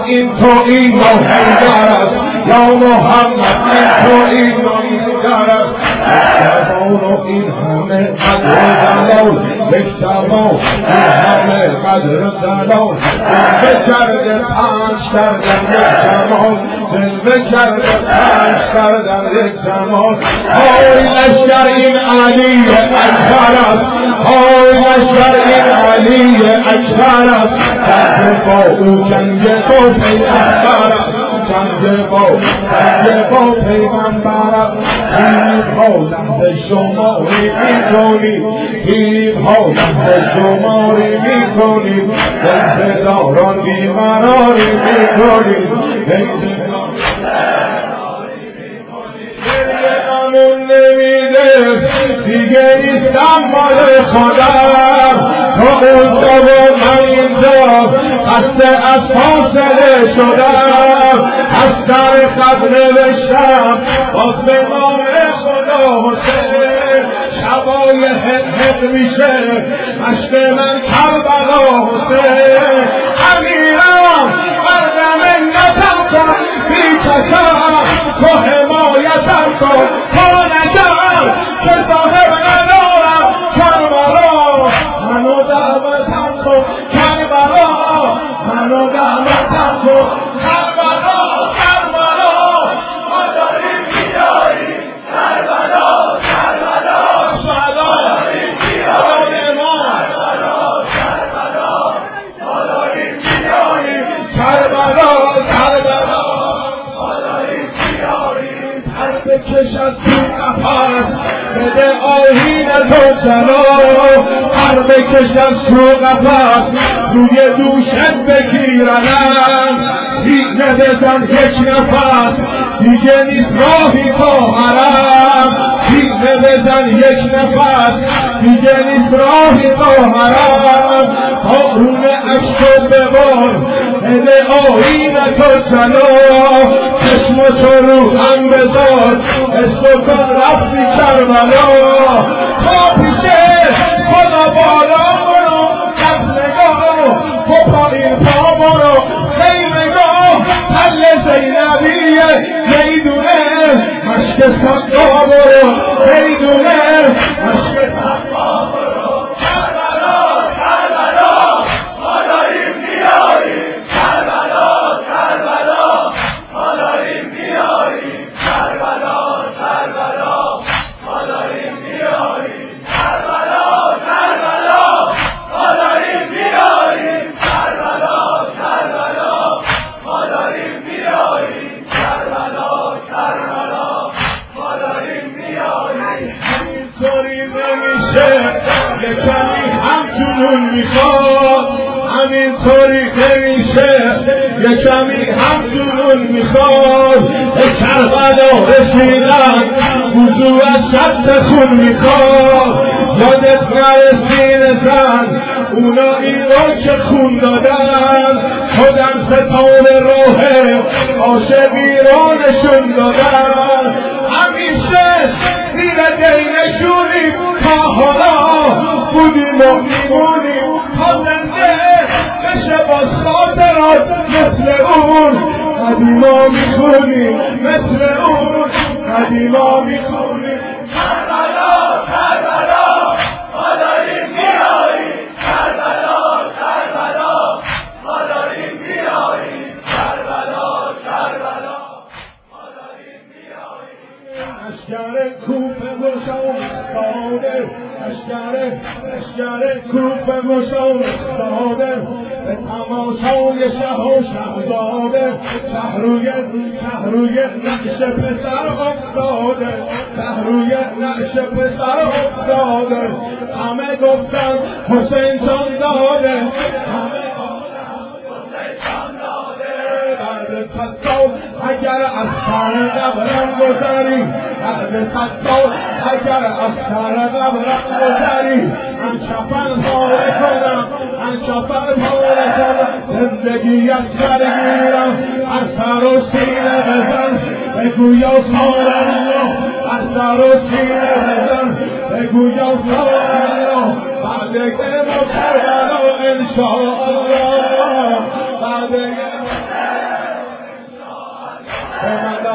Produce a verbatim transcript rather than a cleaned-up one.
این تو ایمان حیدر است، یا محمد این تو ایمان حیدر است. یک و این همه قدر دلال، یک جوان این همه قدر دلال، جلوه کرده پنج کردن یک جمال، جلوه کرده پنج کردن یک جمال. های لشکر این علی اکبر است، های لشکر این علی اکبر است. در با او جنگ با پیغمبر است، جنگ با جنگ با پیغمبر است. این حالت شماری میکنی، این حالت شماری میکنی، دلداران بیمارانی میکنی، همون نمیده دیگه نیستم مال خودم، تو اونجا و من اینجا خسته از فاصله شدم. از سر خط نوشتم باز به نام خدا حسین، شبای حق حق میشه عشق من کربلا حسین. امیرم مردم نتم کن بیچشم، تو حمایتم کن تا نجم که صاحب ندارم کربلا. منو دعوتم کن کربلا، منو دعوتم کن کربلا. کربلا ما داریم بیایی، کربلا کربلا ما داریم بیایی، کربلا کربلا ما داریم بیایی، کربلا کربلا ما داریم بیایی. پر بکش از تو قفص بده آیین تو جلو، پر بکش از تو قفص روی دوشت بگیرنم. سینه بزن یک نفس دیگه نیست راهی تا حرم، سینه بزن یک نفس دیگه نیست راهی تا حرم. قارون عشق ببار بده آیین تو جلو، چشم تو رو هم بذار عشق کن رفتی کربلا. تا پیشه خدا بالا برو کف نگاه، تو پایین پا برو خیلی نگاه. تل زینبیه میدونه مشک صدا برو، میدونه مشک صدا برو. کربلا کربلا ما داریم بیاییم، کربلا کربلا ما داریم بیاییم، کربلا کربلا ما داریم بیاییم، کربلا کربلا ما داریم بیاییم، کربلا کربلا ما داریم بیاییم، کربلا کربلا ما داریم بیاییم. همینطوری نمیشه یه کمی هم جنون میخواد، همینطوری نمیشه یه کمی هم جنون میخواد. به کربلا رسیدن وضو از شخص خون میخواد. یادت نرسین زن اونایی رو که خون دادن، خودم ستاره روحه عاشقی رو نشون دادن. همیشه زیر دینشونیم تا حالا بودیم و میمونیم تا زنده بشه باز خاطرات مثل اون. قدیما میخونیم مثل اون، قدیما میخونیم. کربلا کربلا ما داریم بیاییم، کربلا کربلا ما داریم بیاییم، کربلا کربلا ما داریم بیاییم. لشکر کوفه و شام استاده، لشکر لشکر کوفه و شام استاده، به تماشای شه و شهزاده. شهروی شهروی نقش پسر افتاده، شهروی نقش پسر افتاده. همه گفتن حسین جان داده، همه بعد صد سال اگر از سر قبرم گذری، بعد صد سال اگر از سر قبرم گذری، من کفن پاره کنم، من کفن پاره کنم، زندگی از سر گیرم. از سر و سینه بزن بگو یا سال الله، از سر و سینه بزن بگو یا سال الله. بعد که ما کربلا انشاءالله، بعد که